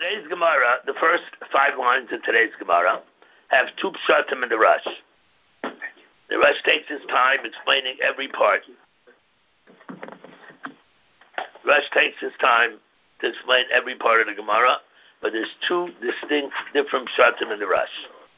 Today's Gemara, the first 5 lines of today's Gemara, have 2 pshatim in the Rush. The Rush takes his time explaining every part. Rush takes his time to explain every part of the Gemara, but there's 2 distinct, different pshatim in the Rush.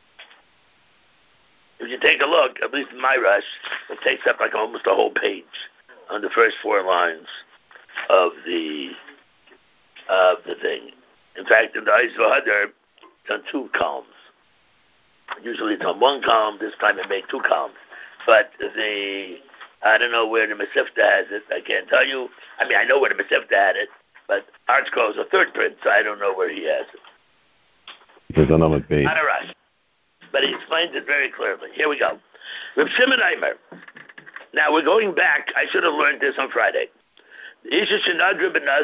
If you take a look, at least in my Rush, it takes up like almost a whole page on the first 4 lines of the thing. In fact, in the Eis V'Hadar, it's on 2 columns. Usually it's on 1 column. This time it made 2 columns. But I don't know where the Mesivta has it. I can't tell you. I mean, I know where the Mesivta had it, but ArtScroll is a 3rd print, so I don't know where he has it. Because I know page. Not a rush. But he explains it very clearly. Here we go. Reb Shimon Aimer. Now we're going back. I should have learned this on Friday. That's what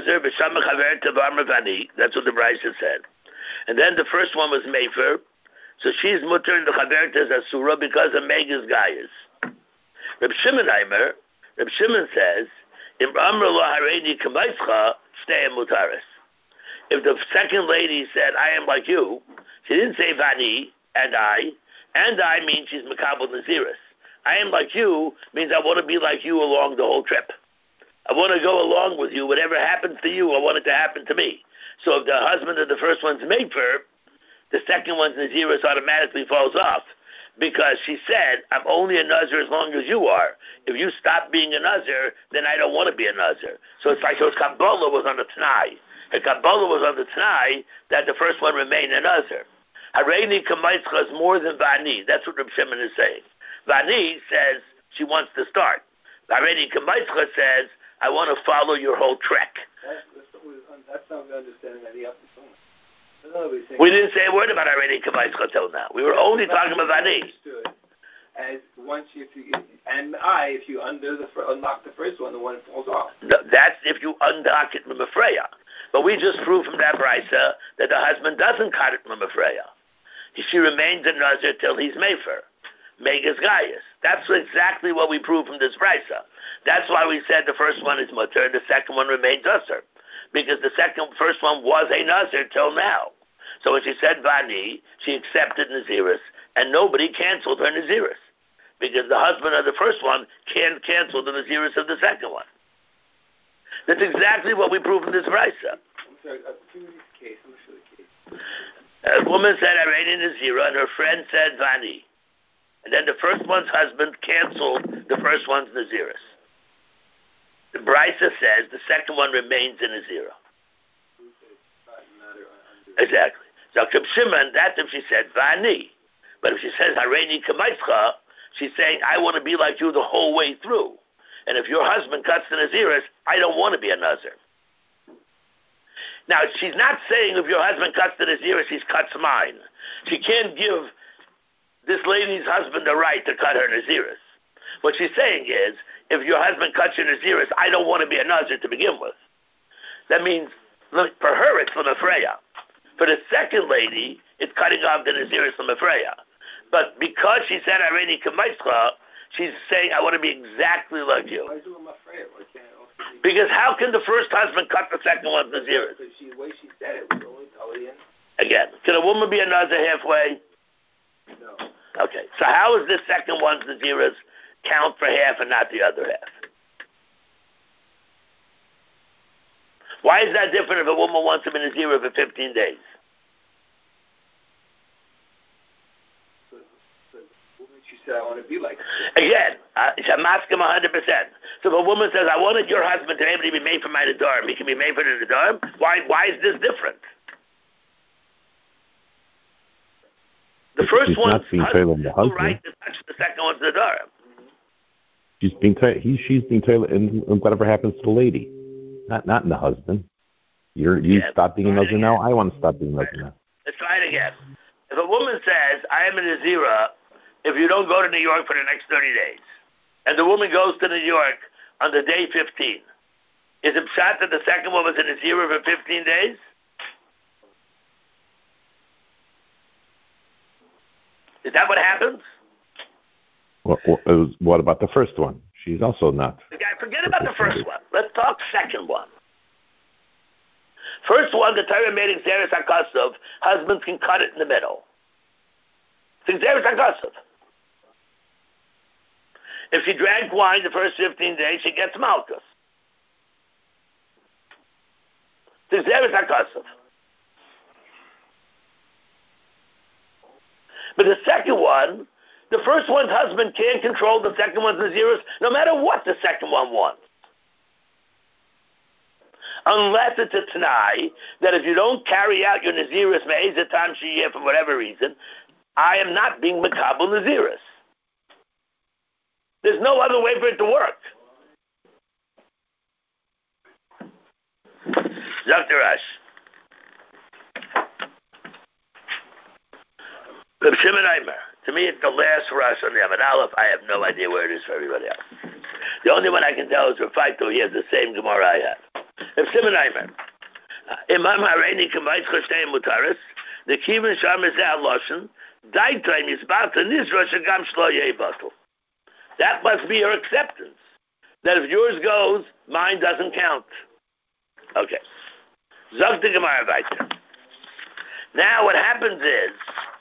the Brisa said. And then the first one was Mefer. So she's mutter in the Chavertas Asura because of Megas Gaius. Reb Shimon Aimer, Reb Shimon says, If the second lady said, I am like you, she didn't say Vani, and I means she's Makabal Naziris. I am like you means I want to be like you along the whole trip. I want to go along with you. Whatever happens to you, I want it to happen to me. So if the husband of the first one's Mefer, the second one's Naziris automatically falls off because she said, I'm only a Nazir as long as you are. If you stop being a Nazir, then I don't want to be a Nazir. So it's like her Kabbalah was on the Tanai. Her Kabbalah was on the Tanai that the first one remained a Nazir. Hareini Kamaitzcha is more than Vani. That's what Reb Shimon is saying. Vani says she wants to start. Hareini Kamaitzcha says, I want to follow your whole trek. That's not the understanding that he has to. We didn't say a word about Hareini Kamaitzcha till now. We were only talking about Vani. As once if you unlock the first one, the one falls off. No, that's if you undock it from Freya. But we just proved from that brisa that the husband doesn't cut it from Freya. She remains a Nazir till he's Mefer. Megas Gaius. That's exactly what we proved from this brisa. That's why we said the first one is Mutter and the second one remains Usher. Because the first one was a Nazir till now. So when she said Vani, she accepted Naziris, and nobody canceled her Naziris. Because the husband of the first one can't cancel the Naziris of the second one. That's exactly what we proved in this brisa. I'm sorry, give me the case. I'm sure the case. A woman said Hareini Nazira, and her friend said Vani. And then the first one's husband canceled the first one's Naziris. The brisa says the second one remains in Nazira. Exactly. So Reb Shimon, that's if she said Vani. But if she says Hareini Kamaitzcha, she's saying, I want to be like you the whole way through. And if your husband cuts the Naziris, I don't want to be a Nazir. Now, she's not saying if your husband cuts the Naziris, he cuts mine. She can't give this lady's husband the right to cut her Naziris. What she's saying is, if your husband cuts your Naziris, I don't want to be a Nazir to begin with. That means, for her, it's Lemefreya. For the second lady, it's cutting off the Naziris Lemefreya. But because she said Hareini Kamaitzcha, she's saying, I want to be exactly like you. Why is it Lemefreya? Because how can the first husband cut the second one's Naziris? Because the way she said it was only Talian. Again, can a woman be a Nazir halfway? No. Okay, so how is this second one's Naziris count for half and not the other half? Why is that different if a woman wants to be Nazira for 15 days? She said, I want to be like her. Again, I'm asking 100%. So if a woman says, I wanted your husband to be able to be made for my Nedarim, he can be made for the Nedarim, why is this different? The first one's husband has no right to touch the second one's Nedarim. She's being tailored in whatever happens to the lady, not in the husband. You stop being a Nazir now. I want to stop being a Nazir now. Let's try it again. If a woman says, I am a Nazira if you don't go to New York for the next 30 days, and the woman goes to New York on the day 15, is it pshat that the second one was a Nazira for 15 days? Is that what happens? What about the first one? She's also not. Forget about the first one. Let's talk second one. First one, the Torah made Xeris HaKasav, husbands can cut it in the middle. It's Xeris HaKasav. If she drank wine the first 15 days, she gets Malchus. It's Xeris HaKasav. But the second one, the first one's husband can't control the second one's Nazirus, no matter what the second one wants. Unless it's a Tanai, that if you don't carry out your Nazirus Me'ezah Tam Shiyeh for whatever reason, I am not being Makabel Nazirus. There's no other way for it to work. Zaktarash. Reb Shimon Aimer. To me, it's the last rush on the Amud Aleph. I have no idea where it is for everybody else. The only one I can tell is Rafaito. He has the same Gemara I have. Reb Shimon Aimer. Imam Hareini Kamayt Choshteim Mutaris. The Kivin Sham is Al Loshen. Daitayim Yisbat Nizra Shagam Shlo Yei Batul. That must be your acceptance. That if yours goes, mine doesn't count. Okay. Zog the Gemara weiter. Now what happens is,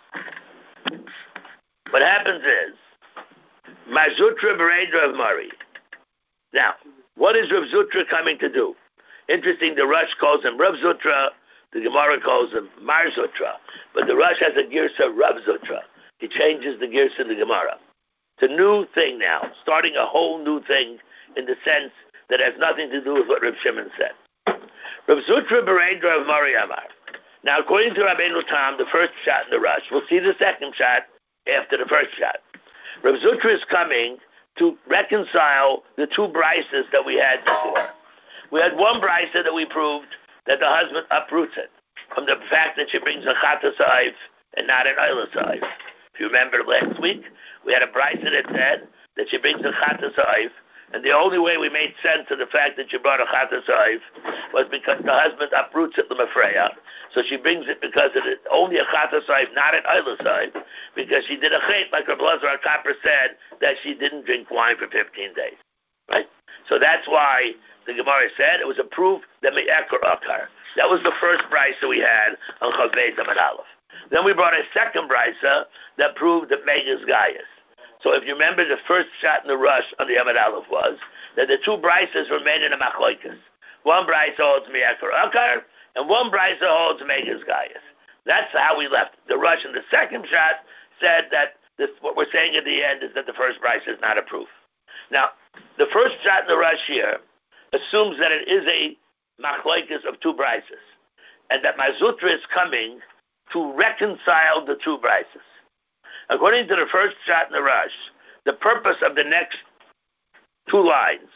Mazutra Beredra of Mari. Now, what is Rav Zutra coming to do? Interesting, the Rush calls him Rav Zutra, the Gemara calls him Mar Zutra, but the Rush has a Girsa Rav Zutra. He changes the Girsa in the Gemara. It's a new thing now, starting a whole new thing in the sense that has nothing to do with what Rav Shimon said. Rav Zutra Beredra of Mari Amar. Now, according to Rabbeinu Tam, the first shot in the Rush, we'll see the second shot after the first shot. Rav Zutra is coming to reconcile the two brises that we had before. We had one brisa that we proved that the husband uproots it from the fact that she brings a chata sa'if and not an oila sa'if. If you remember last week, we had a brisa that said that she brings a chata sa'if, and the only way we made sense of the fact that she brought a chata sa'if was because the husband uproots it l'mafreya. So she brings it because it is only a chata sa'if, not an oila sa'if, because she did a chet, like Reb Elazar HaKapper said, that she didn't drink wine for 15 days. Right? So that's why the Gemara said it was a proof that me'ekar akar. That was the first brisa we had on Chav Beis Amud Aleph. Then we brought a second brisa that proved that Megas Gaius. So if you remember, the first shot in the Rush on the Amud Aleph was that the two brisas remain in a machloikas. One brisa holds me'ekar akar, and one brisa holds Megas Gaius. That's how we left the Rush. And the second shot said that what we're saying at the end is that the first brisa is not a proof. Now, the first shot in the Rush here assumes that it is a machlokes of two brises, and that Mazutra is coming to reconcile the two brises. According to the first shot in the Rush, the purpose of the next 4 lines,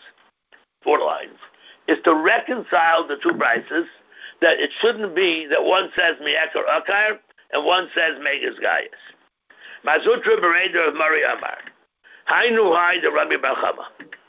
is to reconcile the two brises, that it shouldn't be that one says me'ekar akar and one says megas gaius. Mazutra Bereder of Mari Amar. Hainu hai the Rabbi Bar Chama.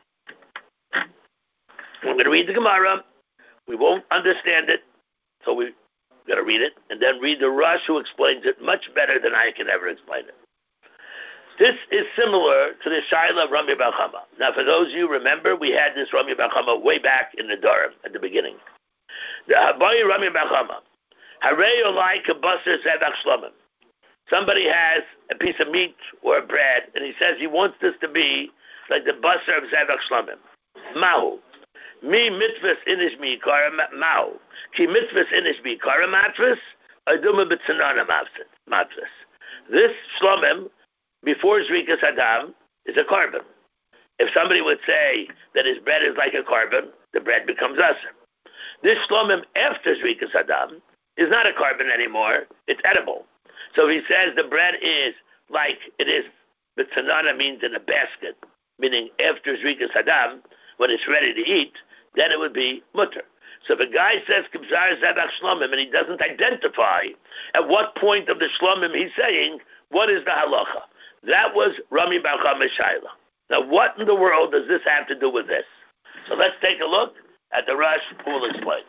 I'm going to read the Gemara. We won't understand it, so we've got to read it, and then read the Rush who explains it much better than I can ever explain it. This is similar to the Shaila of Rami Bar Chama. Now, for those of you who remember, we had this Rami Bar Chama way back in the Durham at the beginning. The Habayi Rami Bar Chama. Harei olai kabasar zevach shlomim. Somebody has a piece of meat or a bread, and he says he wants this to be like the basar of zevach shlomim. Mahu. Mi mitzvahs inish mi kara ma'u. Ki mitzvahs inish mi kara matras. Aduma b'tsanana matras. This shlomim, before Zrikas Adam, is a carbon. If somebody would say that his bread is like a carbon, the bread becomes aser. This shlomim after Zrikas Adam is not a carbon anymore, it's edible. So if he says the bread is like it is, b'tsanana means in a basket, meaning after Zrikas Adam, when it's ready to eat, then it would be mutter. So if a guy says Kibzar Zebach Shlomim and he doesn't identify at what point of the Shlomim he's saying, what is the halacha? That was Rami Bar Chama Shaila. Now what in the world does this have to do with this? So let's take a look at the Rush who will explain.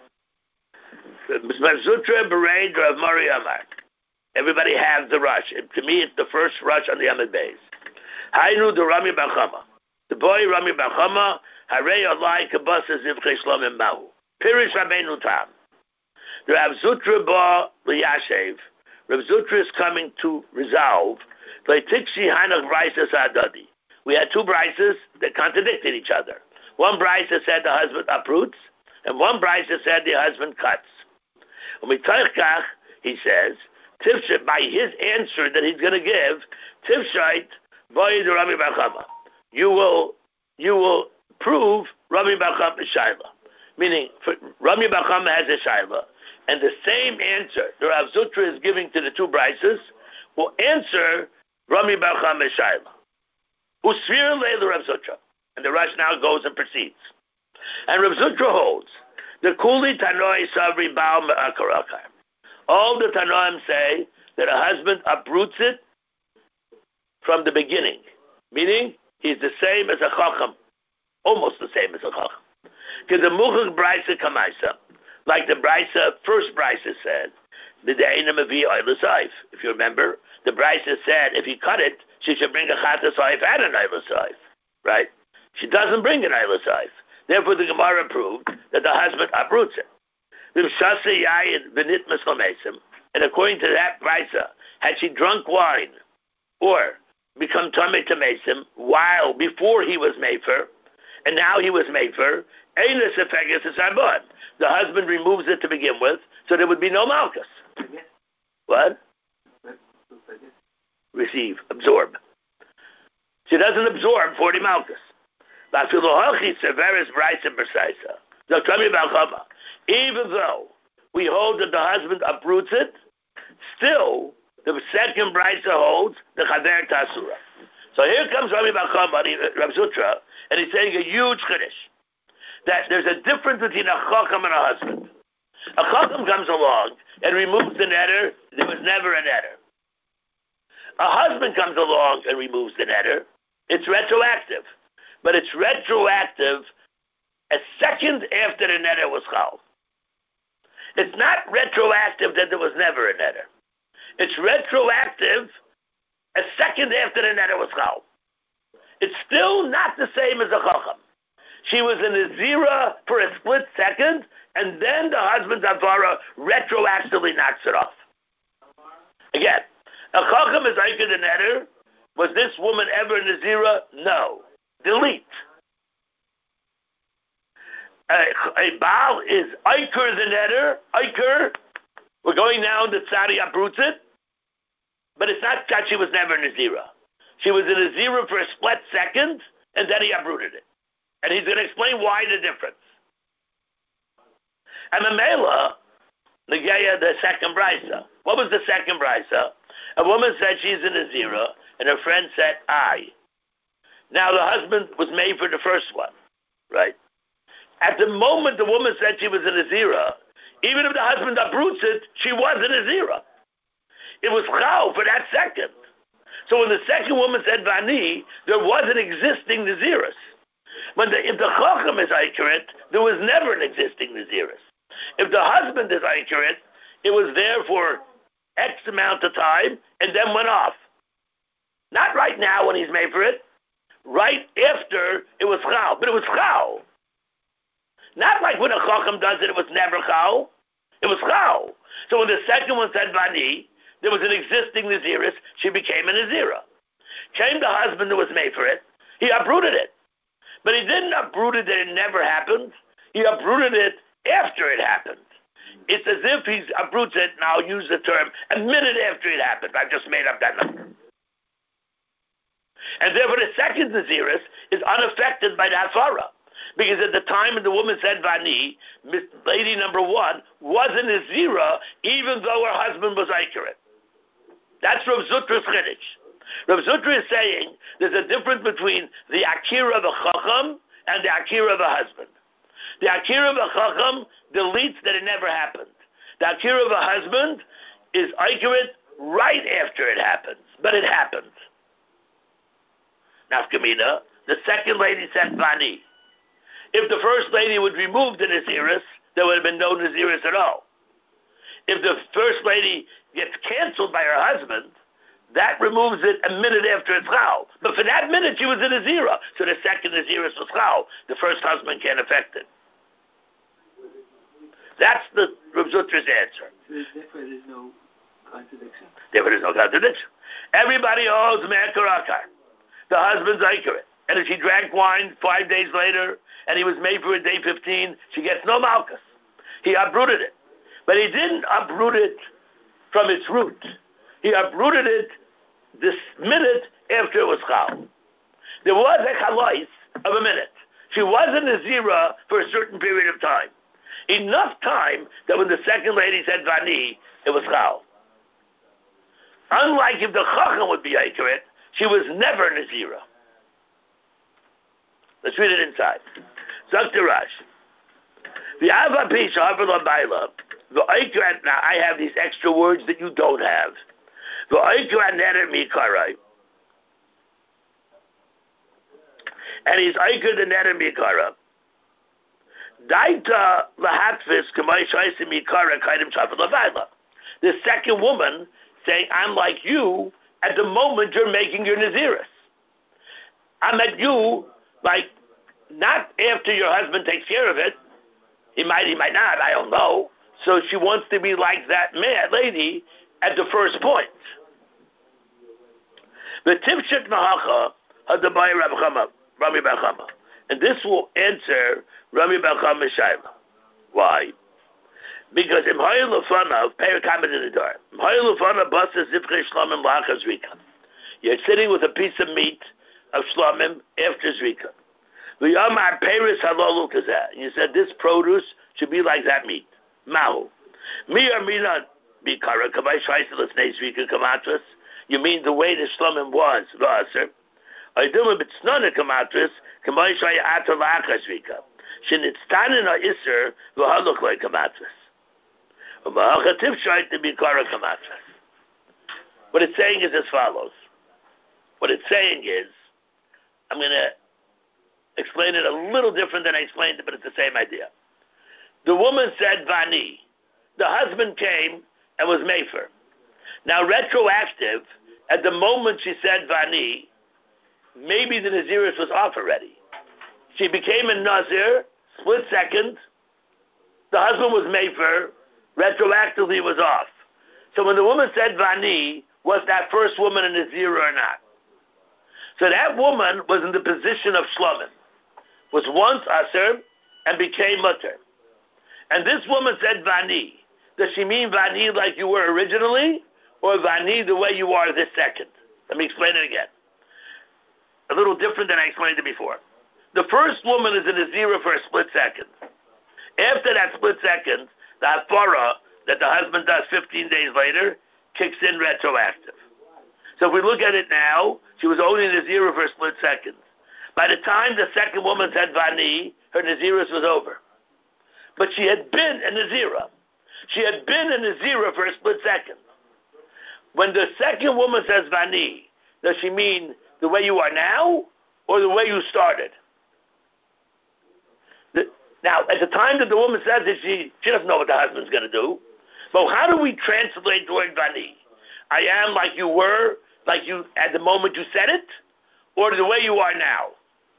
Zutra Bereid Rav Mari Amar. Everybody has the Rush. To me it's the first Rush on the Amud Beis. Hainu the Rami Bar Chama. The boy Rami Bar Chama, Harei Olai Kabasa Zivchei Shlomim Mahu. Pirish Rabbeinu Tam. Rav Zutra ba liyashev. Rav Zutra is coming to resolve. We had two brises that contradicted each other. One brisa said the husband uproots, and one brisa said the husband cuts. He says, Tifshet, by his answer that he's going to give, Tifshet, Rabbi Bar Chama. You will prove Rabbi Bar Chama is Shaila. Meaning, Rabbi Bar Chama has a Shaila, and the same answer the Rav Zutra is giving to the two brises will answer Rabbi Bar Chama is Shaila. Usvir leil Rav Zutra. And the Rush now goes and proceeds. And Rav Zutra holds, the Kuli Tanoi Savri Baal Me'akarakar. All the Tanoim say that a husband uproots it from the beginning. Meaning, he's the same as a Chacham. Almost the same as a Chacham. Because the Muchach Brisa Kamaisa, like the first Brisa said, if you remember, the Brisa said if he cut it, she should bring a Chata Saif and an Eila Saif. Right? She doesn't bring an Eila Saif. Therefore, the Gemara proved that the husband uproots it. And according to that Brisa, had she drunk wine or become Tamei to Mesim before he was Mefer, and now he was Mefer, the husband removes it to begin with, so there would be no Malchus. What? Receive, absorb. She doesn't absorb 40 Malchus. Even though we hold that the husband uproots it, still the second Brisa holds the Chaver Tasura. So here comes Rabbi Bar Chama, Rav Zutra, and he's saying a huge Chiddush, that there's a difference between a Chacham and a husband. A Chacham comes along and removes the netter, there was never a netter. A husband comes along and removes the netter, it's retroactive. But it's retroactive a second after the netter was chal. It's not retroactive that there was never a netter. It's retroactive a second after the netter was chal. It's still not the same as a chacham. She was in a zira for a split second, and then the husband's avara retroactively knocks it off. Again, a chacham is aiker the netter. Was this woman ever in a zira? No. Delete. A Baal is Iker the netter. Iker. We're going now that Tzadi uproots it. But it's not that she was never in a zira. She was in a zira for a split second, and then he uprooted it. And he's going to explain why the difference. And Mamela, Negeya, the second brisa. What was the second brisa? A woman said she's in a zira, and her friend said, I. Now the husband was made for the first one, right? At the moment the woman said she was in a zira, even if the husband uproots it, she was in a zira. It was chal for that second. So when the second woman said vani, there was an existing naziris. If the chacham is accurate, there was never an existing naziris. If the husband is accurate, it was there for X amount of time and then went off. Not right now when he's made for it. Right after it was chal, but it was chal. Not like when a chacham does it, it was never chal. It was chal. So when the second one said vani, there was an existing naziris, she became a nazira. Came the husband who was made for it, he uprooted it. But he didn't uproot it that it never happened. He uprooted it after it happened. It's as if he uproots it, and I'll use the term, a minute after it happened. I've just made up that number. And therefore the second naziris is unaffected by the hafara. Because at the time when the woman said vani, lady number one was a nazira, even though her husband was accurate. That's Rav Zutra's chiddush. Rav Zutra is saying there's a difference between the akira of a chacham and the akira of a husband. The akira of a chacham deletes that it never happened. The akira of a husband is accurate right after it happens, but it happened. Nafkamina, the second lady said vani. If the first lady would remove the naziris, there would have been no naziris at all. If the first lady gets canceled by her husband, that removes it a minute after it's chal. But for that minute, she was in a zira. So the second naziris was chal. The first husband can't affect it. That's the Rav Zutra's answer. So therefore there's no contradiction. Therefore there's no contradiction. Everybody owes Me'akarakar. The husband's accurate. And if she drank wine 5 days later, and he was made for a day 15, she gets no malchus. He uprooted it. But he didn't uproot it from its root. He uprooted it this minute after it was chal. There was a chalais of a minute. She was a Nazira for a certain period of time. Enough time that when the second lady said Vani, it was chal. Unlike if the Chacham would be accurate, she was never Nazira. Let's read it inside. Zakti Rash. Now I have these extra words that you don't have. And he's Eiker the Neder Mikara. Daita Lahatvis Kamai Shaisim Mikara Kaidim Chafat Lavaila. The second woman saying, I'm like you at the moment you're making your Naziris. I'm at you, like, not after your husband takes care of it. He might not, I don't know. So she wants to be like that mad lady at the first point. The Tivshit Mahacha Hadabai Rami Bachama. And this will answer Rami Bachama Shaila. Why? Because in Hayel Lefana, pay a comment in the door. In Hayel Lefana, Basa Zipre Shlamim Lacha Zrika. You're sitting with a piece of meat of Shlamim after Zrika. V'yamar Peris Halolu Kazah. You said this produce should be like that meat. Mahu. Mi or mina bikara kamay shaisa l'fnei Zrika kamatras. You mean the way the Shlamim was, V'aser. Ayduma b'tznana kamatras kamay shaya ata lacha Zrika. Shenitztanin ha'isser v'haluk loy kamatras. What it's saying is as follows. What it's saying is, I'm going to explain it a little different than I explained it, but it's the same idea. The woman said Vani. The husband came and was Mefer. Now retroactive, at the moment she said Vani, maybe the Naziris was off already. She became a Nazir, split second. The husband was Mefer. Retroactively was off. So when the woman said Vani, was that first woman a Nazir or not? So that woman was in the position of Shlamim. Was once Aser and became Mutter. And this woman said Vani. Does she mean Vani like you were originally? Or Vani the way you are this second? Let me explain it again. A little different than I explained it before. The first woman is a Nazira for a split second. After that split second, the hafara that the husband does 15 days later kicks in retroactive. So if we look at it now, she was only Nazira for a split second. By the time the second woman said Vani, her Naziris was over. But she had been a Nazira. She had been a Nazira for a split second. When the second woman says Vani, does she mean the way you are now or the way you started? Now, at the time that the woman says it, she doesn't know what the husband's going to do. But how do we translate the word Vani? I am like you were, like you at the moment you said it, or the way you are now?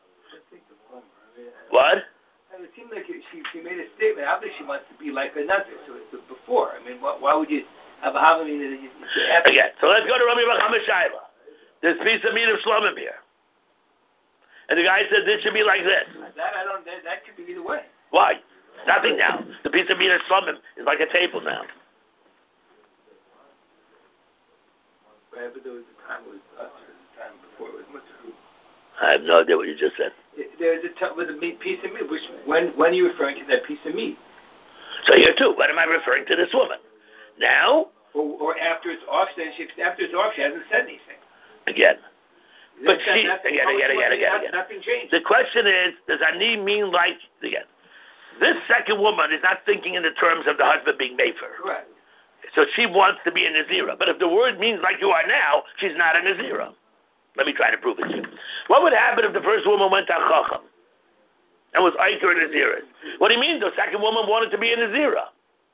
What? It seemed like she made a statement. Obviously, she wants to be like another. So it's before. I mean, why would you have a havamina that you say? Again, so let's go to Rabbi Bachama Shaila. There's a piece of meat of Shlamim here. And the guy said this should be like this. That could be either way. Why? Nothing now. The piece of meat of Shlamim is like a table now. Right, but there was a time it was Usher, the time before it was Mutter. I have no idea what you just said. There's a time with a piece of meat. When are you referring to that piece of meat? So here too, when am I referring to this woman? Now? Or after it's off, after it's off, she hasn't said anything. Again. But again. Nothing changed. The question is, does Ani mean like, again, this second woman is not thinking in the terms of the husband being Mefer. Correct. So she wants to be a Nazira. But if the word means like you are now, she's not a Nazira. Let me try to prove it to you. What would happen if the first woman went to Chacham and was Eiker a Nazira? What do you mean the second woman wanted to be a Nazira?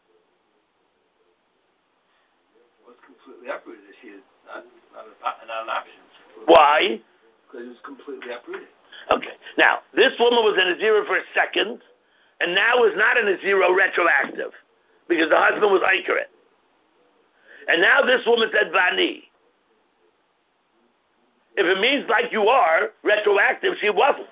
Well, it's completely uprooted. She is not an option. Why? Because it was completely uprooted. Okay. Now, this woman was a Nazira for a second, and now is not in a zero retroactive, because the husband was accurate. And now this woman said Vani. If it means like you are, retroactive, she wasn't.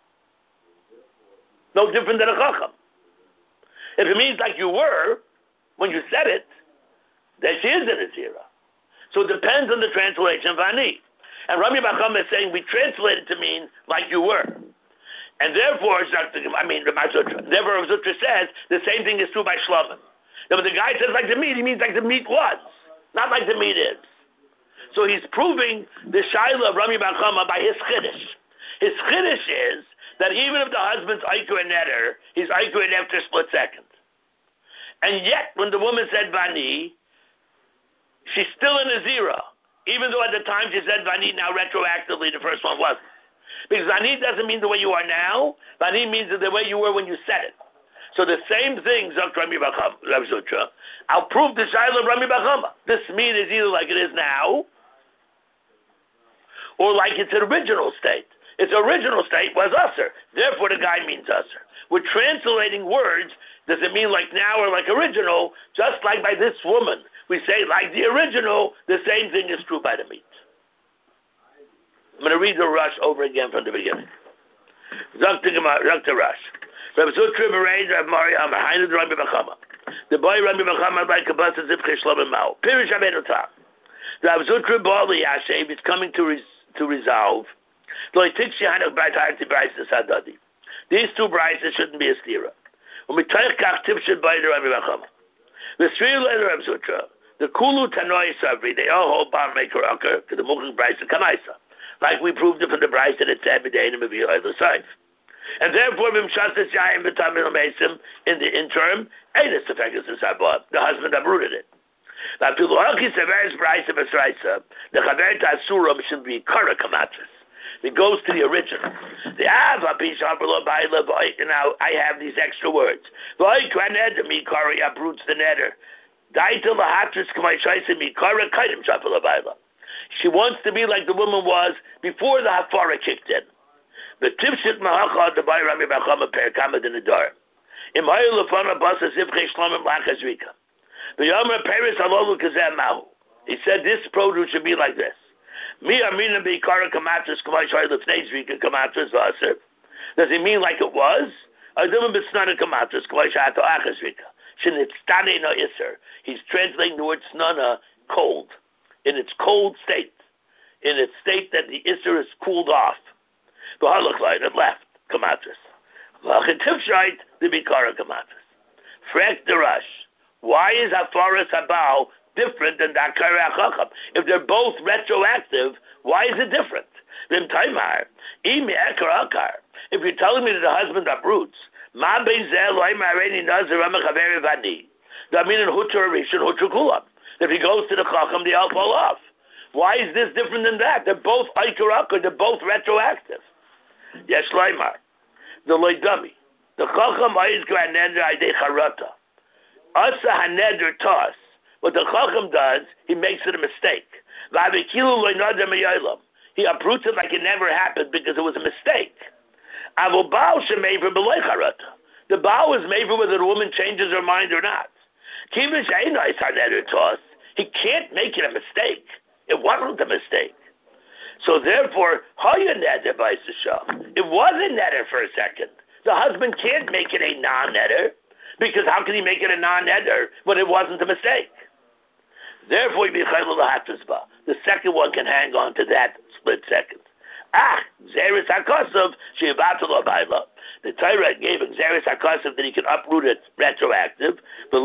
No different than a chacham. If it means like you were, when you said it, then she is in a zero. So it depends on the translation of Vani. And Rami Bacham is saying we translate it to mean like you were. And therefore, Rav Zutra says the same thing is true by Shlomim. Now, when the guy says like the meat, he means like the meat was, not like the meat is. So he's proving the Shaila of Rami Bachama by his Chiddush. His Chiddush is that even if the husband's Aiku and Neder, he's Aiku and after a split second. And yet, when the woman said Vani, she's still in a zero. Even though at the time she said Vani, now retroactively the first one wasn't. Because Vani doesn't mean the way you are now. Vani means the way you were when you said it. So the same thing, Zok Rami Bacham, Rav Zutra. I'll prove the Shaila of Rami Bachama. This mean is either like it is now, or like its original state. Its original state was usher. Therefore, the guy means usher. We're translating words. Does it mean like now or like original? Just like by this woman. We say like the original, the same thing is true by the meat. I'm going to read the Rush over again from the beginning. Dr. Rush. Rav Zutra Bereid Rav Mari Amar Hainu Rami Bachama. The boy Rami Bachama like a bus as if Cheshlom and Mao. Pirish Abenu Tam. Rav Zutra Bali Yashev is coming to resolve. These two brises shouldn't be a stira. When we take Kachtiv should buy the Rami Bachama. The three letter Rav Zutra, the Kulu Tanoi Savri, they all hold Bar Maker Ucker to the Mukhang Bryce and Kamaisa. Like we proved it from the Bryce that it said B'Dain and B'Viyah either side. And therefore, V'mshasas Yayim V'tamil Mesim, in the interim, Einis Tefekas Sabah, the husband uprooted it. Now, Piluhaki Severis Bryce and Besraisa, the Chaver Tasuram should be Kara Kamatras. It goes to the original. The Ava Pisham below Baila, now I have these extra words. Voy Kraned, me Kari uproots the netter. Daita Lahatris Kamaishaisa, me Kara Kaitim Shapala Baila. She wants to be like the woman was before the Hafara kicked in. The Tifshit Mahacha, the Bay Rami Bachama Perkamad in the door. In Mayul Lafana Basa Zivke Shlomim Lachazrika. The Yamra Paris Alolu Kazam Mahu. He said this produce should be like this. Mi Amina Bikara Kamatras Kamashai Lefnezrika Kamatras Vaser. Does it mean like it was? I don't Bisnana Kamatras Kamashata Achazrika. Shinitstane no Isser. He's translating the word Snana cold. In its cold state. In its state that the Isser is cooled off. The Halakline it left Kamatras. Vachativshite the Bikara Kamatras. Frek the Rush. Why is Hafaras Habao different than Dakar Chacham? If they're both retroactive, why is it different? Then Taimar, if you're telling me that the husband uproots, that means in Hutter Rishon, Hutter Kulam. If he goes to the Chacham, they all fall off. Why is this different than that? They're both Aikarakar, they're both retroactive. Yes, Laimar. The Loidami. The Chacham Ayis Granender Aide Charata. Asa Haneder Toss. What the Chacham does, he makes it a mistake. He uproots it like it never happened because it was a mistake. The Baal is made for whether the woman changes her mind or not. He can't make it a mistake. It wasn't a mistake. So therefore, it was a netter for a second. The husband can't make it a non-netter, because how can he make it a non-netter when it wasn't a mistake? Therefore, the second one can hang on to that split second. Zeres HaKosav, the Torah gave him Zeres HaKosav that he can uproot it retroactive.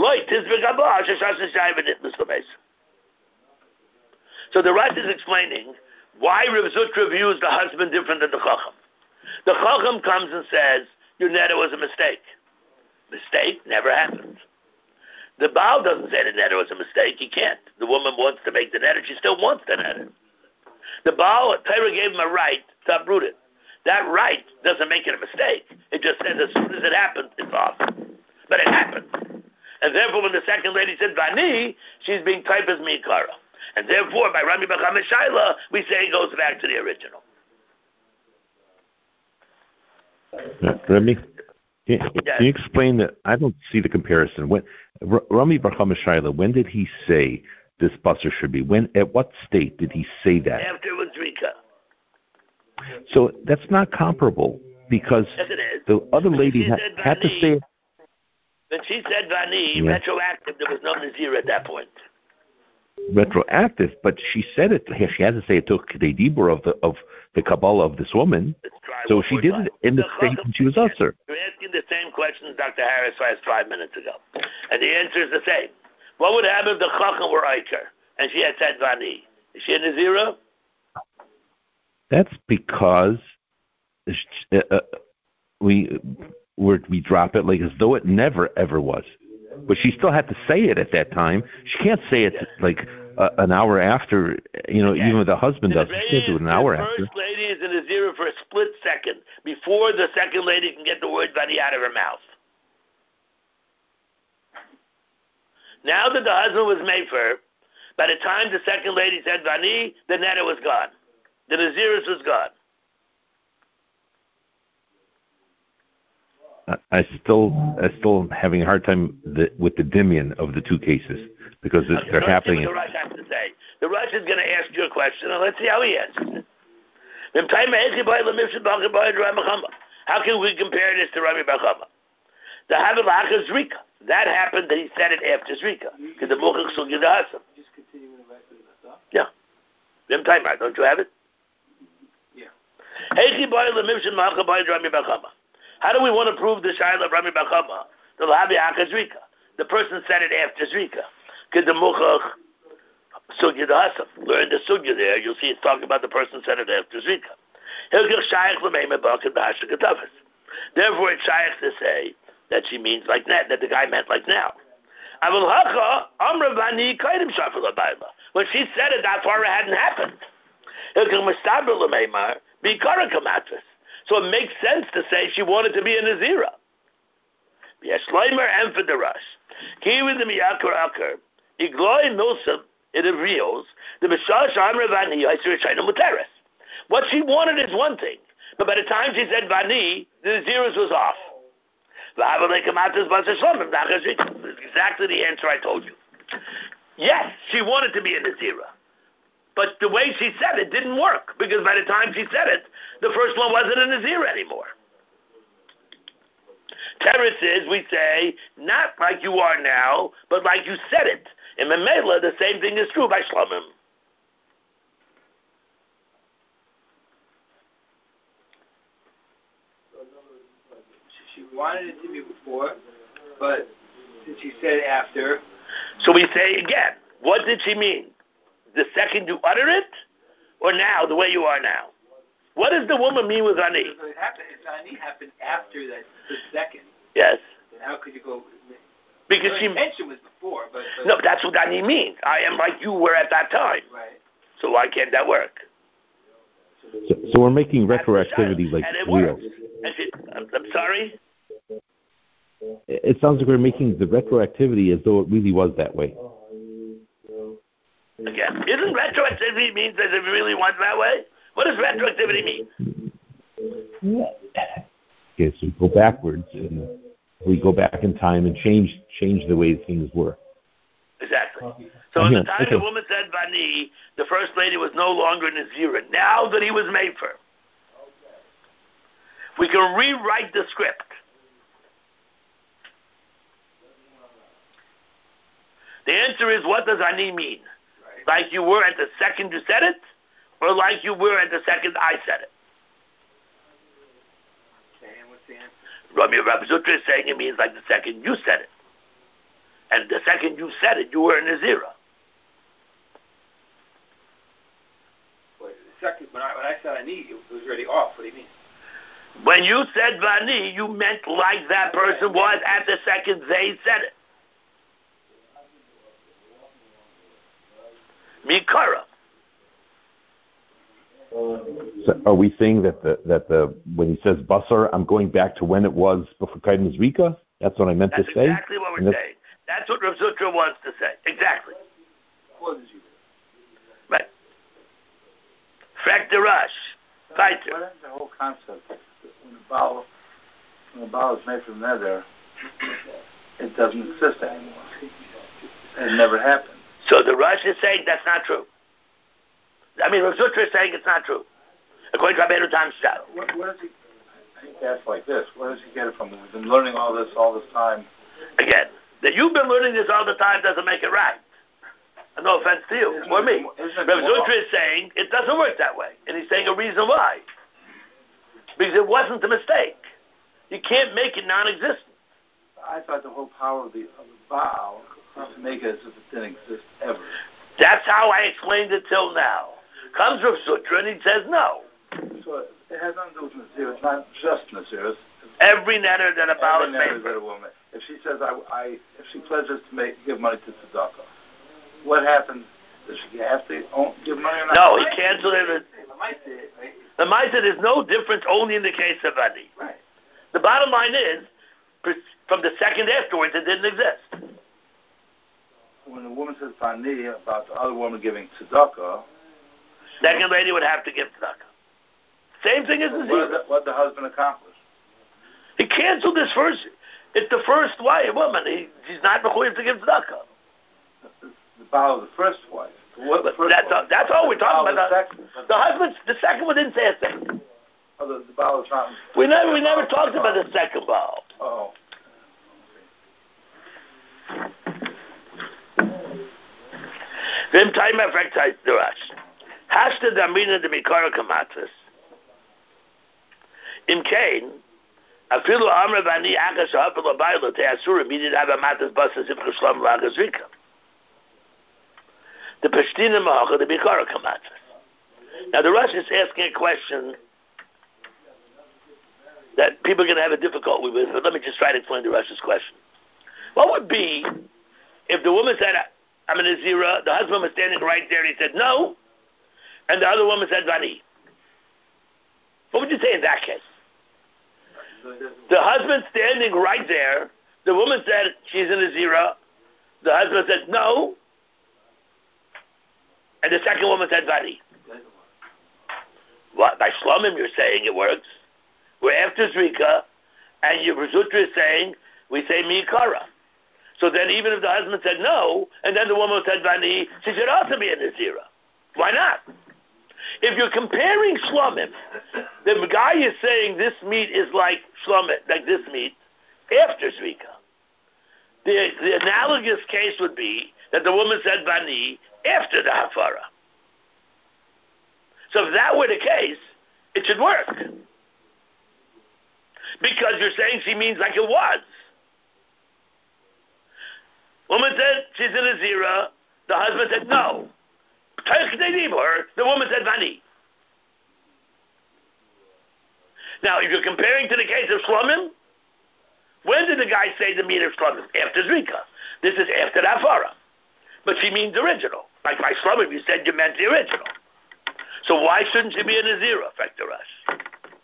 So the Rash is explaining why Rav Zutra views the husband different than the Chacham. The Chacham comes and says, your netter was a mistake. Mistake never happened. The Baal doesn't say the netter was a mistake. He can't. The woman wants to make the netter. She still wants the netter. The Baal, Torah gave him a right to uproot it. That right doesn't make it a mistake. It just says as soon as it happened, it's off. But it happened. And therefore, when the second lady said Vani, she's being typed as Mikara. And therefore, by Rami Bacham and Shaila, we say it goes back to the original. Rami? Can you explain that? I don't see the comparison. When Rami Bar Chama Shaila, when did he say this basar should be? When? At what state did he say that? After it was Rika. So that's not comparable because the other lady had to say it. When she said Vani, retroactive, there was no Nazir at that point. Retroactive, but she said it. She had to say it took the dibur of the Kabbalah of this woman. So she did it in the state when she was usher. You're asking the same question Dr. Harris asked 5 minutes ago. And the answer is the same. What would happen if the Chacham were Eicher and she had said Vani? Is she a Nazira? That's because we drop it like as though it never ever was. But she still had to say it at that time. She can't say it like an hour after, even with the husband does. She can't do it an hour after. The first lady is in a zero for a split second before the second lady can get the word Vani out of her mouth. Now that the husband was Mefer, by the time the second lady said Vani, the neder was gone. The Naziris was gone. I still am having a hard time with the dimion of the two cases because they're happening. The Rush has to say. The Rush is going to ask you a question, and let's see how he answers it. How can we compare this to Rami Bar Chama? The Havilach is Zrika. That happened that he said it after Zrika. Because the Mukhach Sugya Hasam. Just continue with the rest of the stuff? Yeah. Don't you have it? Yeah. How do we want to prove the Shaila of Rami Bar Chama? The Lahavi Zrika. The person said it after Zrika. Because the Mukhach Sugya Hasam. Learn the Sugya there. You'll see it's talking about the person said it after Zrika. Therefore, it's shaykh to say that she means like that the guy meant like now. When she said it, that far it hadn't happened. So it makes sense to say she wanted to be a Nazira. And for the Rush. It reveals the what she wanted is one thing, but by the time she said Vani, the Naziris was off. It's exactly the answer I told you. Yes, she wanted to be a Nazira, but the way she said it didn't work, because by the time she said it, the first one wasn't a Nazira anymore. Teretz is, we say, not like you are now, but like you said it. In Memela, the same thing is true by Shlomim. She wanted it to be before, but since she said after. So we say again, what did she mean? The second you utter it, or now, the way you are now? What does the woman mean with Ani? If Ani happened after that, the second. Yes. Then how could you go? Because her intention was before, but no, that's what Ani means. I am like you were at that time. Right. So why can't that work? So we're making retroactivity like real. I'm sorry? It sounds like we're making the retroactivity as though it really was that way. Again, isn't retroactivity means that it really was that way? What does retroactivity mean? Okay, so we go backwards and we go back in time and change the way things were. Exactly. So at the time the woman said Vani, the first lady was no longer Nazira. Now that he was made for, we can rewrite the script. The answer is, what does Ani mean? Right. Like you were at the second you said it, or like you were at the second I said it? Okay, and what's the answer? Rabbi Zutra is saying it means like the second you said it. And the second you said it, you were in Nazira. Wait, the second, when I said Ani, it was already off. What do you mean? When you said Vani, you meant like that person was at the second they said it. Mikara. So are we saying that the when he says basar, I'm going back to when it was before Kaidim Zrika? That's what I meant to say? That's exactly what we're saying. That's what Rav Zutra wants to say. Exactly. Right. Frek the Rush. Fighter. What is the whole concept when the Baal when the Baal is made from nether, it doesn't exist anymore. It never happened. So the Rush is saying that's not true. I mean, Rav Zutra is saying it's not true. According to Rabbeinu Tam Shad. Where does he? I think that's like this. Where does he get it from? We've been learning all this time. Again, that you've been learning this all the time doesn't make it right. No offense to you or me. Rav Zutra is saying it doesn't work that way, and he's saying a reason why. Because it wasn't a mistake. You can't make it non-existent. I thought the whole power of the Baal was to make it as if it didn't exist ever. That's how I explained it till now. Comes Rav Zutra and he says no. So it has nothing to do with Nazir. It's not just Nazir. Every netter that a Baal is made. That a woman. If she says if she pledges to give money to tzedakah, what happens? Does she have to give money or not? No, he canceled it. The Maisa is no different only in the case of Ani. Right. The bottom line is, from the second afterwards, it didn't exist. When a woman says Ani about the other woman giving tzedakah, second lady would have to give tzedakah. Same thing as the zero. What the husband accomplished? He canceled his first. It's the first wife woman. She's not required to give tzedakah. The Baal of the first wife. That's all we're talking about. The husband, the second one didn't say a thing. Oh, the Baal is not. We never talked about the second Baal. Oh. Vim time effect the Rush. Hashta damina de mikara kamatis. In Cain, afilu amra vani akash hafel abayla te asura midid ava matas basas if kushlam lagas rika. The Pashtina Mahacha, the Bikara Kamatzis. Now the Rush is asking a question that people are going to have a difficulty with, but let me just try to explain the Rush's question. What would be if the woman said, I'm in a Nazira, the husband was standing right there and he said no, and the other woman said Vani? What would you say in that case? The husband standing right there, the woman said she's in a Nazira, the husband said no, and the second woman said Vani. What? By Shlomim you're saying it works. We're after Zrika, and your Zutra is saying, we say Mikara. So then even if the husband said no, and then the woman said Vani, she should also be a Nazira. Why not? If you're comparing Shlomim, the guy is saying this meat is like Shlomim, like this meat, after Zrika. The analogous case would be that the woman said Vani after the Hafara. So if that were the case, it should work. Because you're saying she means like it was. Woman said she's in a Zira, the husband said no. The woman said Vani. Now, if you're comparing to the case of Shlomim, when did the guy say the meat of Shlomim? After Zrika. This is after the Hafara. But she means original. Like by Shlomim, you said you meant the original. So why shouldn't she be a Nazira? Affect the Rush.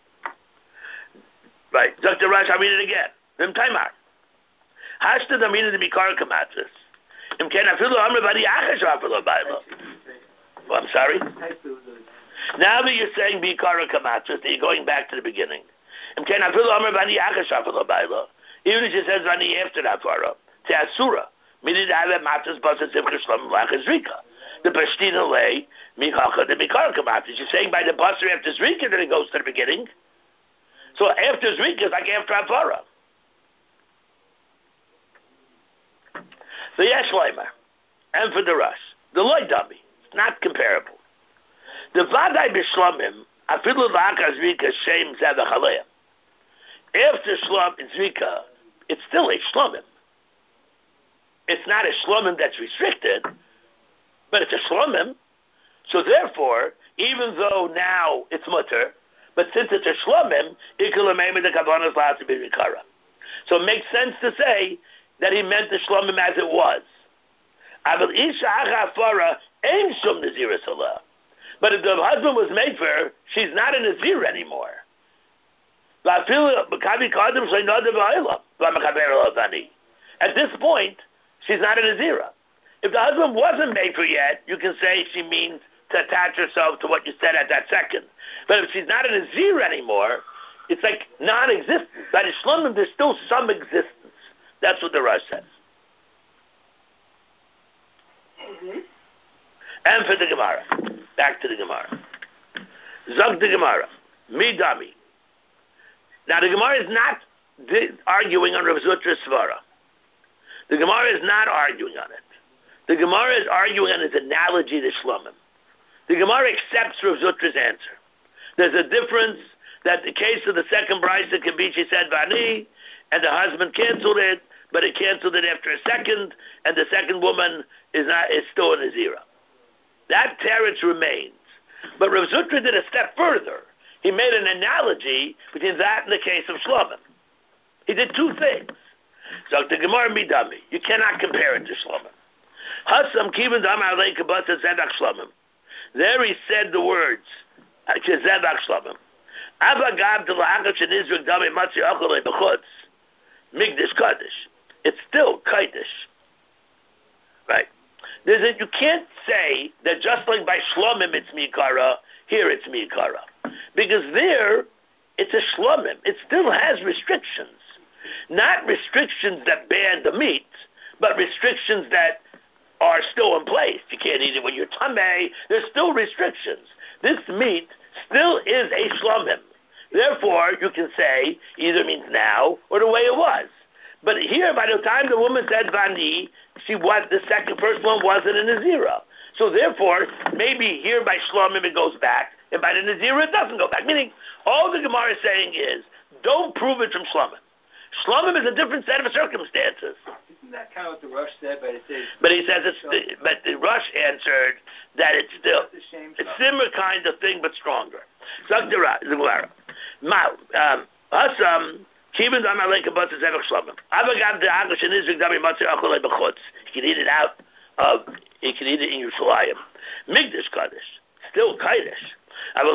Right. Dr. Rush, I'll read it again. Vim Taimar. Hashta damina de Mikara Kamatzis. Im ken afilu amre badi achash afilu bailo. Oh, I'm sorry? Now that you're saying Mikara Kamatzis, you're going back to the beginning. Im ken afilu amre badi achash afilu bailo. Even if she says Vani after that Farah. Te Asura. Midid have matzis basas ifka shlam lachas Rika. The Pashtina lay Mikacha the Mikara Kamatzis. You're saying by the basar after Zrika that it goes to the beginning. So after Zrika is like after Hafara. The Yesh Leimer, and for the Rush, the Loy Dummy, it's not comparable. The Vadai B'Shlomim, Afilu V'Aka Zrika Shem Zevach Aleim. After Shlom and Zrika, it's still a Shlomim. It's not a Shlomim that's restricted, but it's a Shlomim. So therefore, even though now it's mutter, but since it's a Shlomim, Ikulamema the Kavanah is allowed to be Rikara. So it makes sense to say that he meant the Shlomim as it was. But if the husband was made for her, she's not a Nazir anymore. At this point, she's not a Nazira. If the husband wasn't made for yet, you can say she means to attach herself to what you said at that second. But if she's not a Nazir anymore, it's like non-existent. By the Shlomim, there's still some existence. That's what the Rosh says. Mm-hmm. And for the Gemara, back to the Gemara. Zog the Gemara, mi dami. Now the Gemara is not arguing on Rav Zutra's svara. The Gemara is not arguing on it. The Gemara is arguing on his analogy to Shlomim. The Gemara accepts Rav Zutra's answer. There's a difference that the case of the second brisa can be, she said, Vani, and the husband canceled it, but he canceled it after a second, and the second woman is still in his era. That teretz remains. But Rav Zutra did a step further. He made an analogy between that and the case of Shlomim. He did two things. So the Gemara midami, you cannot compare it to Shlomim. Hasam kivin dam alei kabbat zedach Shlomim. There he said the words zedach Shlomim. Abba gab de la'achas shenizruk dami matzi acholei b'chutz migdash kaddish. It's still kaddish, right? You can't say that just like by Shlomim it's mikara, here it's mikara. Because there, it's a Shlomim. It still has restrictions. Not restrictions that ban the meat, but restrictions that are still in place. You can't eat it when you're tamei. There's still restrictions. This meat still is a Shlomim. Therefore, you can say either means now or the way it was. But here, by the time the woman said Vani, the first one wasn't in Nazira. So therefore, maybe here by Shlomim it goes back, and by the Nazira it doesn't go back. Meaning, all the Gemara is saying is, don't prove it from Shlomim. Shlomim is a different set of circumstances. Isn't that kind of what the Rush said? But he says but the Rush answered that it's still a similar kind of thing, but stronger. Hasam. He can eat it out of, he can eat it in Yerushalayim. Migdash Kaddish, still Kaddish. If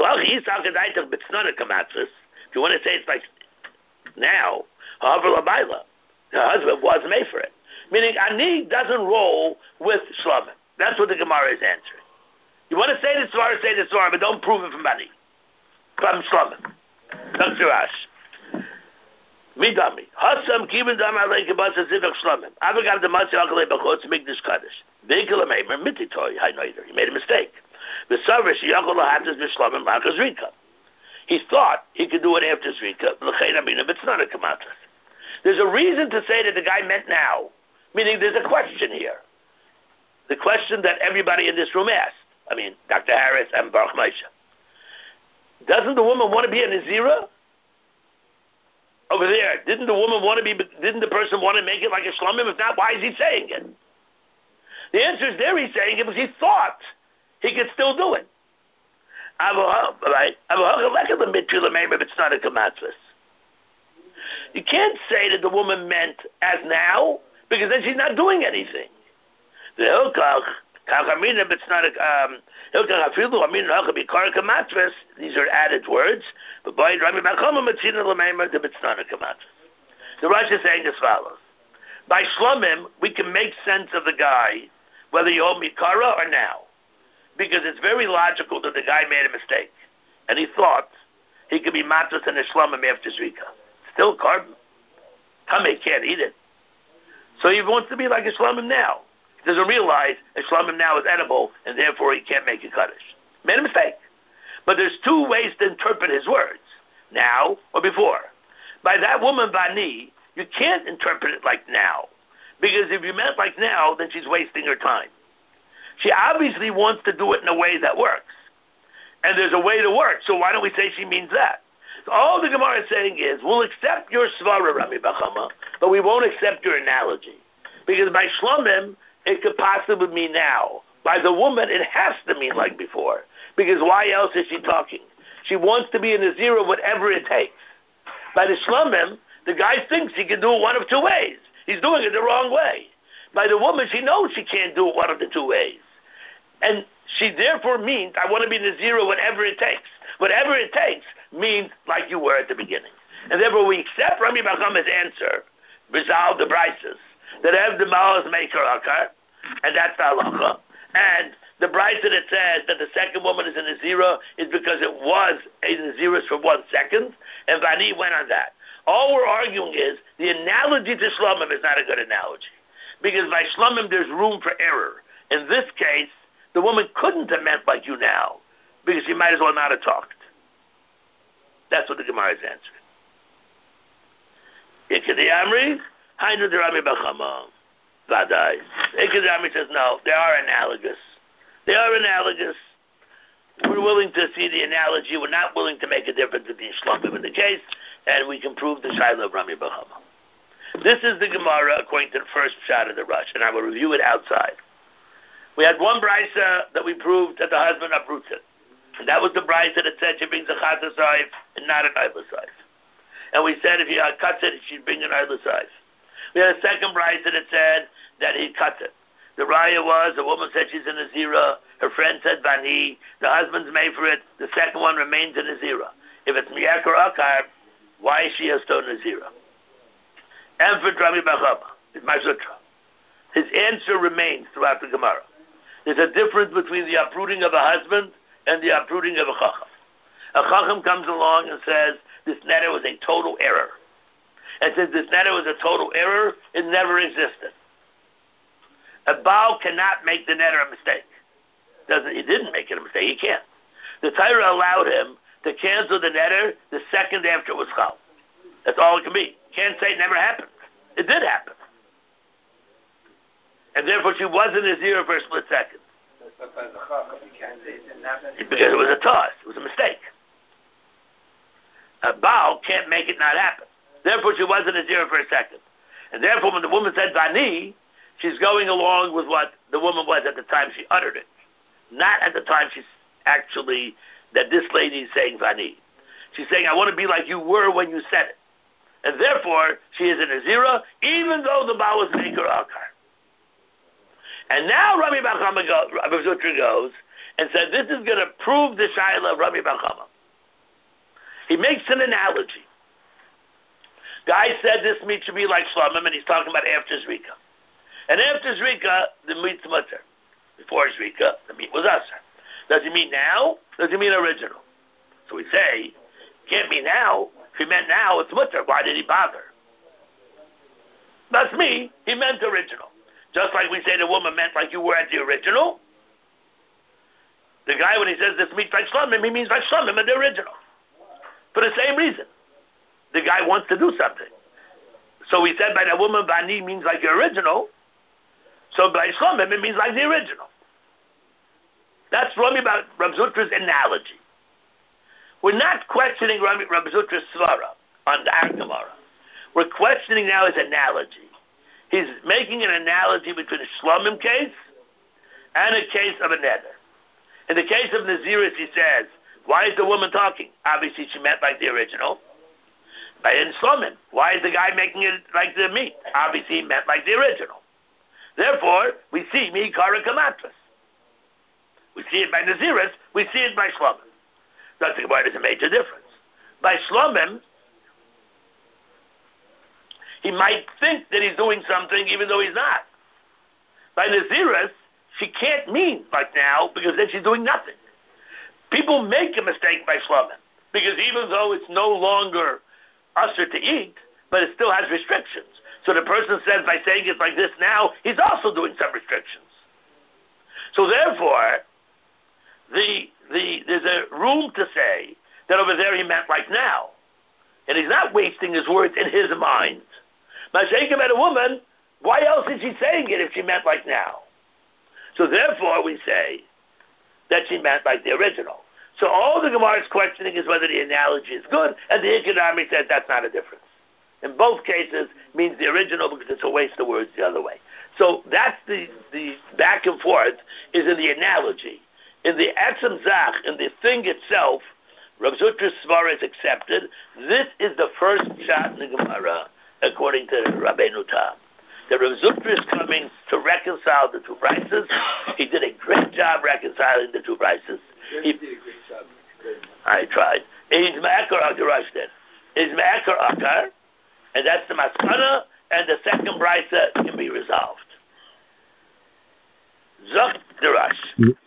you want to say it's like now, the husband was made for it. Meaning, Ani doesn't roll with Shlomim. That's what the Gemara is answering. You want to say the Svara, but don't prove it from Ani. From Shlomim. Dr. Rash. Midami. Hasam kibin dam alei kibasa zivak Shlomim. Avagav dematzi alkalei b'chutz migdash kaddish. V'ikal ameimer mititoi haynoider. He made a mistake. V'savrish yachol lahatzis b'Shlomim lakas rika. He thought he could do it after Zrika. L'chein amina, but it's not a kamatras. There's a reason to say that the guy meant now. Meaning there's a question here. The question that everybody in this room asked. I mean, Dr. Harris and Baruch Moshe. Doesn't the woman want to be a Nazira? Over there, didn't the person want to make it like a Shlomim? If not, why is he saying it? The answer is there he's saying it because he thought he could still do it. It's not a kamatras. You can't say that the woman meant as now, because then she's not doing anything. The hilkach, it's not a these are added words. But by Rami Bakama Matzina Lamemer, it's not a kamatras. The Rashi is saying as follows: by Shlomim, we can make sense of the guy, whether you owe Mikara or now. Because it's very logical that the guy made a mistake. And he thought he could be matras and a Shlomim after Zrika. Still carbon. Tamei can't eat it. So he wants to be like a Shlomim now. He doesn't realize a Shlomim now is edible, and therefore he can't make a Kaddish. Made a mistake. But there's two ways to interpret his words. Now or before. By that woman, Bani, you can't interpret it like now. Because if you meant like now, then she's wasting her time. She obviously wants to do it in a way that works. And there's a way to work, so why don't we say she means that? So all the Gemara is saying is, we'll accept your svara, Rami Bachama, but we won't accept your analogy. Because by Shlomim, it could possibly mean now. By the woman, it has to mean like before. Because why else is she talking? She wants to be in the zero, whatever it takes. By the Shlomim, the guy thinks he can do it one of two ways. He's doing it the wrong way. By the woman, she knows she can't do it one of the two ways. And she therefore means, I want to be in the zero, whatever it takes. Whatever it takes means like you were at the beginning. And therefore we accept Rami Bachama's answer, resolve the brises, that have the malas maker akar, and that's the halacha. And the brisa that says that the second woman is a Nazira is because it was a Naziris for 1 second, and Vani went on that. All we're arguing is the analogy to Shlomim is not a good analogy. Because by Shlomim there's room for error. In this case, the woman couldn't have meant like you now, because she might as well not have talked. That's what the Gemara is answering. Ikedi Amri, Hainu Derami Bachama. Vadai. Ikedi Amri says, no, they are analogous. They are analogous. We're willing to see the analogy. We're not willing to make a difference between Shlomim in the case, and we can prove the Shiloh of Rami Bachama. This is the Gemara according to the first shot of the Rush, and I will review it outside. We had one brisa that we proved that the husband uproots it. And that was the brisa that said she brings a chata saif and not an eila saif. And we said if he cuts it, she'd bring an eila saif. We had a second brisa that said that he cuts it. The raya was, the woman said she's a Nazira, her friend said Bani, the husband's made for it, the second one remains a Nazira. If it's Miyak or Akar, why is she a stone Nazira? And for Rami Bachama, it's my sutra. His answer remains throughout the Gemara. There's a difference between the uprooting of a husband and the uprooting of a chacham. A chacham comes along and says, this neder was a total error. And since this neder was a total error, it never existed. A Baal cannot make the neder a mistake. He didn't make it a mistake. He can't. The Torah allowed him to cancel the neder the second after it was chal. That's all it can be. Can't say it never happened. It did happen. And therefore she wasn't a zero for a split second. Because it was a toss. It was a mistake. A Baal can't make it not happen. Therefore she wasn't a zero for a second. And therefore when the woman said Vani, she's going along with what the woman was at the time she uttered it. Not at the time she's actually, that this lady is saying Vani. She's saying, I want to be like you were when you said it. And therefore, she is a Nazira, even though the Baal was Maker Akar. And now Rami Bachama Rabbi Zutra goes and said, this is going to prove the Shaila of Rami Bachama. He makes an analogy. Guy said this meat should be like Shlomim, and he's talking about after Zrika. And after Zrika, the meat's mutter. Before Zrika, the meat was usher. Does he mean now? Does he mean original? So we say, can't mean now. If he meant now, it's mutter. Why did he bother? That's me. He meant original. Just like we say the woman meant like you were at the original. The guy, when he says this meat's like Shlomim, he means like Shlomim at the original. For the same reason. The guy wants to do something. So we said by the woman, Bani means like the original. So by Shlomim, it means like the original. That's Rami Rav Zutra's analogy. We're not questioning Rav Zutra's svara on the Gemara. We're questioning now his analogy. He's making an analogy between a Shlomim case and a case of a neder. In the case of Naziris, he says, why is the woman talking? Obviously, she meant like the original. But in Shlomim, why is the guy making it like the meat? Obviously, he meant like the original. Therefore, we see mi kara kamatras. We see it by Naziris, we see it by Shlomim. That's why there's a major difference. By Shlomim, he might think that he's doing something even though he's not. By Naziris, she can't mean like now because then she's doing nothing. People make a mistake by Shlomim because even though it's no longer usher to eat, but it still has restrictions. So the person says by saying it's like this now, he's also doing some restrictions. So therefore, there's a room to say that over there he meant like now. And he's not wasting his words in his mind. But saying about a woman, why else is she saying it if she meant like now? So therefore we say that she meant like the original. So all the Gemara is questioning is whether the analogy is good, and the Iked says that's not a difference. In both cases, means the original because it's a waste of words the other way. So that's the back and forth is in the analogy. In the Atzem Zach, in the thing itself, Rav Zutra's svara is accepted. This is the first shot in the Gemara, according to Rabbeinu Tam. The Rav Zutra is coming to reconcile the two prices. He did a great job reconciling the two prices. He did a great job. I tried. He's Ma'akar Akar did. He's Ma'akar Akar, and that's the Maskana, and the second brisa can be resolved. Zok the Rush.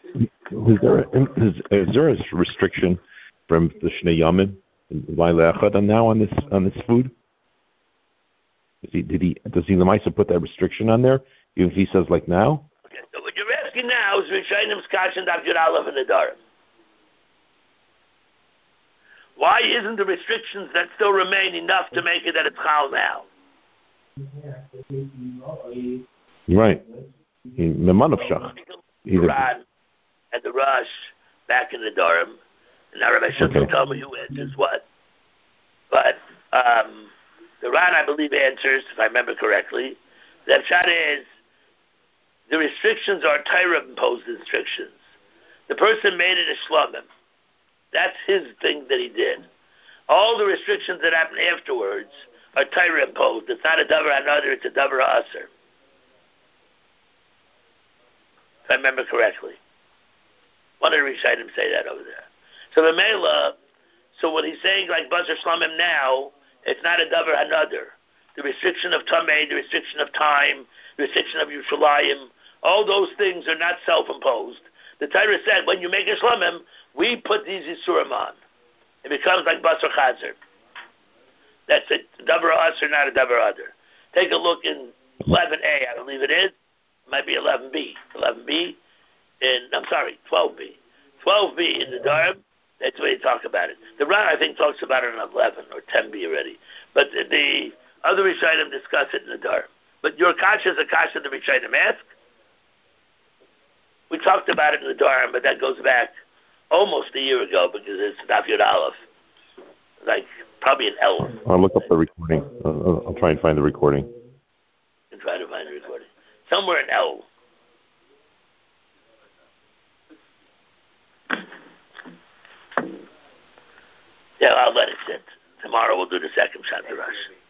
Is there a restriction from the Shnei Yamin now on this food? Does he Lemaisa put that restriction on there? Even if he says like now? Okay, so what you're asking now is Rishayim's Kash and Dr. Aleph and the Darim. Why isn't the restrictions that still remain enough to make it that it's Chal now? Right. Memanavshach. Quran and the Rush back in the Durham. And now Rabbi Shuk will tell me who answers what. But the Ran, I believe, answers, if I remember correctly. The Pshat is the restrictions are Torah-imposed restrictions. The person made it a shlomim. That's his thing that he did. All the restrictions that happen afterwards are Torah-imposed. It's not a davar another, it's a davar aser. If I remember correctly. One of the Rishayim say that over there. So the Mela, so what he's saying, like Basar Shlamim now, it's not a davar another. The restriction of Tameh, the restriction of time, the restriction of Yerushalayim, all those things are not self-imposed. The Torah said, when you make a Shlamim, we put these Yisurim on. It becomes like Basar Chazer. That's it. Davar Aser, not a davar other. Take a look in 11a, I believe it is. It might be 11b. 12b. 12b in the Durham, that's where you talk about it. The Ran, I think, talks about it in 11 or 10b already. But the other Rishayim discuss it in the Durham. But your kasha is a kasha the Rishayim ask. We talked about it in the Durham, but that goes back almost a year ago because it's Daf Yud Aleph. Like, probably an L. I'll look up the recording. I'll try and find the recording. And try to find the recording. Somewhere in L. Yeah, I'll let it sit. Tomorrow we'll do the second Shabbat Rush.